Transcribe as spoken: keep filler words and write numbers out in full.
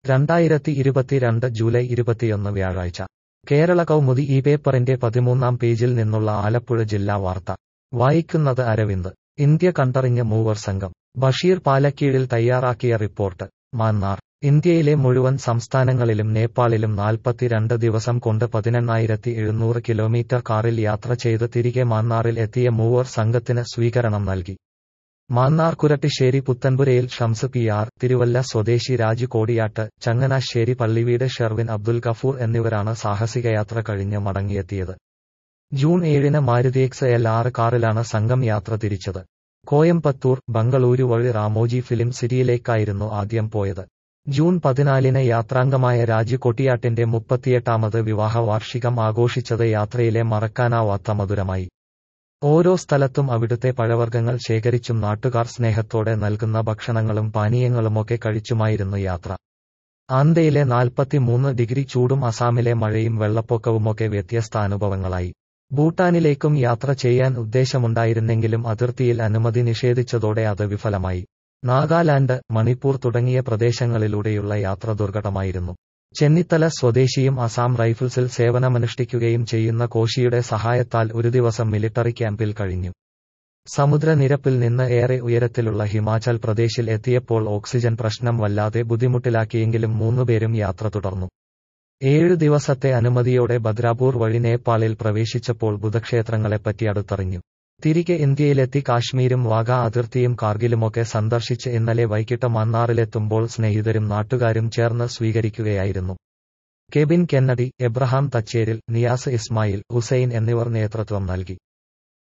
രണ്ടായിരത്തി ഇരുപത്തിരണ്ട് ജൂലൈ ഇരുപത്തിയൊന്ന് വ്യാഴാഴ്ച കേരള കൗമുദി ഈ പേപ്പറിന്റെ പതിമൂന്നാം പേജിൽ നിന്നുള്ള ആലപ്പുഴ ജില്ലാ വാർത്ത വായിക്കുന്നത് അരവിന്ദ്. ഇന്ത്യ കണ്ടറിഞ്ഞ് മൂവർ സംഘം. ബഷീർ പാലക്കീഴിൽ തയ്യാറാക്കിയ റിപ്പോർട്ട്. മാന്നാർ. ഇന്ത്യയിലെ മുഴുവൻ സംസ്ഥാനങ്ങളിലും നേപ്പാളിലും നാൽപ്പത്തിരണ്ട് ദിവസം കൊണ്ട് പതിനെണ്ണായിരത്തി എഴുന്നൂറ് കിലോമീറ്റർ കാറിൽ യാത്ര ചെയ്ത് തിരികെ മാന്നാറിൽ എത്തിയ മൂവർ സംഘത്തിന് സ്വീകരണം നൽകി. മാന്നാർ കുരട്ടിശ്ശേരി പുത്തൻപുരയിൽ ഷംസ് പി ആർ, തിരുവല്ല സ്വദേശി രാജു കോടിയാട്ട്, ചങ്ങനാശ്ശേരി പള്ളിവീട് ഷെർവിൻ അബ്ദുൽ ഗഫൂർ എന്നിവരാണ് സാഹസികയാത്ര കഴിഞ്ഞ് മടങ്ങിയെത്തിയത്. ജൂൺ ഏഴിന് മാരുതി എക്സ് എൽ ആറ് കാറിലാണ് സംഘം യാത്ര തിരിച്ചത്. കോയമ്പത്തൂർ, ബംഗളൂരു വഴി റാമോജി ഫിലിം സിറ്റിയിലേക്കായിരുന്നു ആദ്യം പോയത്. ജൂൺ പതിനാലിന് യാത്രാംഗമായ രാജു കൊട്ടിയാട്ടിന്റെ മുപ്പത്തിയെട്ടാമത് വിവാഹ വാർഷികം ആഘോഷിച്ചത് യാത്രയിലെ മറക്കാനാവാത്ത മധുരമായി. ഓരോ സ്ഥലത്തും അവിടുത്തെ പഴവർഗ്ഗങ്ങൾ ശേഖരിച്ചും നാട്ടുകാർ സ്നേഹത്തോടെ നൽകുന്ന ഭക്ഷണങ്ങളും പാനീയങ്ങളുമൊക്കെ കഴിച്ചുമായിരുന്നു യാത്ര. ആന്ധ്രയിലെ നാൽപ്പത്തിമൂന്ന് ഡിഗ്രി ചൂടും അസാമിലെ മഴയും വെള്ളപ്പൊക്കവുമൊക്കെ വ്യത്യസ്ത അനുഭവങ്ങളായി. ഭൂട്ടാനിലേക്കും യാത്ര ചെയ്യാൻ ഉദ്ദേശമുണ്ടായിരുന്നെങ്കിലും അതിർത്തിയിൽ അനുമതി നിഷേധിച്ചതോടെ അത് വിഫലമായി. നാഗാലാൻഡ്, മണിപ്പൂർ തുടങ്ങിയ പ്രദേശങ്ങളിലൂടെയുള്ള യാത്ര ദുർഘടമായിരുന്നു. ചെന്നിത്തല സ്വദേശിയും അസാം റൈഫിൾസിൽ സേവനമനുഷ്ഠിക്കുകയും ചെയ്യുന്ന കോശിയുടെ സഹായത്താൽ ഒരു ദിവസം മിലിട്ടറി ക്യാമ്പിൽ കഴിഞ്ഞു. സമുദ്രനിരപ്പിൽ നിന്ന് ഏറെ ഉയരത്തിലുള്ള ഹിമാചൽ പ്രദേശിൽ എത്തിയപ്പോൾ ഓക്സിജൻ പ്രശ്നം വല്ലാതെ ബുദ്ധിമുട്ടിലാക്കിയെങ്കിലും മൂന്നുപേരും യാത്ര തുടർന്നു. ഏഴു ദിവസത്തെ അനുമതിയോടെ ബദ്രാപൂർ വഴി നേപ്പാളിൽ പ്രവേശിച്ചപ്പോൾ ബുദ്ധക്ഷേത്രങ്ങളെപ്പറ്റി അടുത്തറിഞ്ഞു. തിരികെ ഇന്ത്യയിലെത്തി കാശ്മീരും വാഗ അതിർത്തിയും കാർഗിലുമൊക്കെ സന്ദർശിച്ച് ഇന്നലെ വൈകിട്ട് മന്നാറിലെത്തുമ്പോൾ സ്നേഹിതരും നാട്ടുകാരും ചേർന്ന് സ്വീകരിക്കുകയായിരുന്നു. കെബിൻ കെന്നഡി, എബ്രഹാം തച്ചേരിൽ, നിയാസ് ഇസ്മായിൽ, ഹുസൈൻ എന്നിവർ നേതൃത്വം നൽകി.